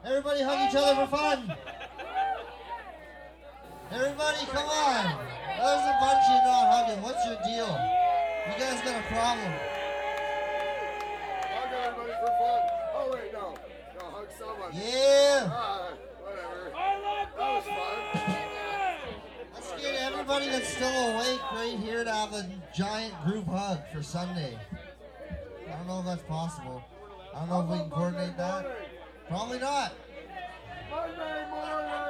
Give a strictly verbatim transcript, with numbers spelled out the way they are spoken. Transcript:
Everybody hug each other for fun. Everybody, come on. There's a bunch of you not hugging. What's your deal? You guys got a problem. Hug everybody for fun. Oh, wait, no. No, hug someone. Yeah. Ah, whatever. That was fun. Let's get everybody that's still awake right here to have a giant group hug for Sunday. I don't know if that's possible. I don't know if we can coordinate that. Probably not. Monday morning.